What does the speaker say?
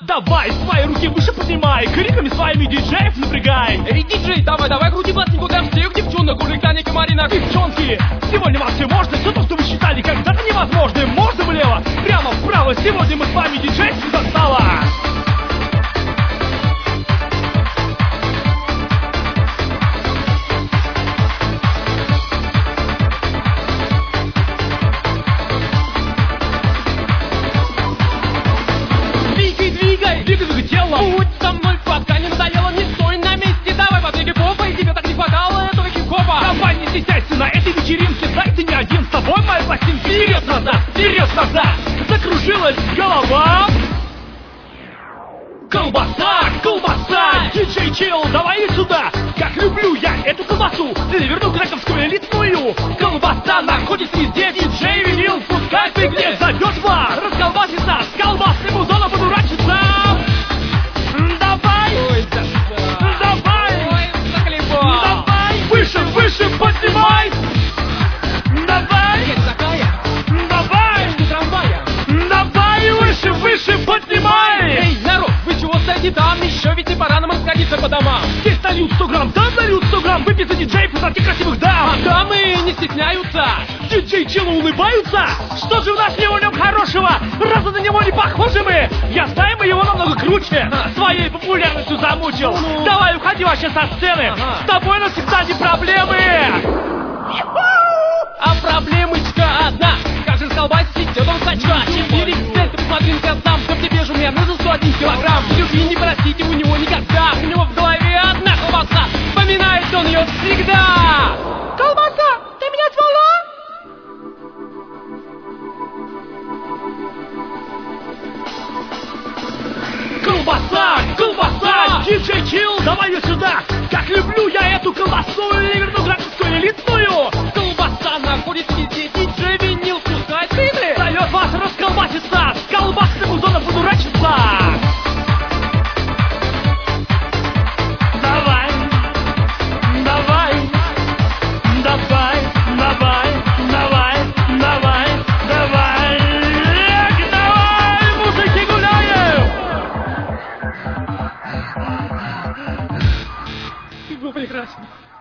Давай свои руки выше поднимай, криками своими диджеев напрягай. Эй, диджей, давай, крути басеньку для всех девчонок, улетаник и Марина. Девчонки, сегодня вам все можно, все то, что вы считали когда-то невозможным. Можно влево, прямо вправо, сегодня мы с вами диджей достала. Двигай телом. Будь со мной, пока не надоело, не стой на месте. Давай подвигай попой, тебе так не хватало этого хип-хопа. Давай, не стесняйся на этой вечеринке, дай ты не один, с тобой моя пластинка. Вперед-назад, закружилась голова. Колбаса, диджей Чилл, давай сюда. Как люблю я эту колбасу, переверну грековскую элитную. Колбаса находится везде, диджей винил, пускай ты где зайдешь в бар. Расколбасится, с колбасным узоном подурачится. Выше поднимай! Давай! Есть такая, Давай! ты трамвая. Давай выше поднимай! Эй, народ, вы чего стоите там? Еще ведь не пора нам расходиться по домам. Здесь нальют 100 грамм, там нальют 100 грамм. Выпей за диджеев и за тех красивых дам. А дамы не стесняются. Диджей Чиллу улыбаются. Что же в нас не в нем хорошего? Разве на него не похожи мы? Я знаю, мы его намного круче. Своей популярностью замучил. Давай, уходи вообще со сцены. С тобой навсегда не проблемы. А проблемочка одна. Как же расколбасить этого сачка? 4 икс, ты посмотри-ка сам. Чтоб тебе жумерно за 101 килограмм. Любви не простите у него никогда. У него в голове одна колбаса. Вспоминает он ее всегда. Колбаса, ты меня звала? Колбаса, диджей Чилл, давай ее сюда. Как люблю я эту колбасу, ливерную графическую элитную. Колбаса находится везде, диджей винил, пускай ты. Дает вас расколбаситься, с колбасным узоном подурачиться. Давай, музыки гуляем. Ты был прекрасен.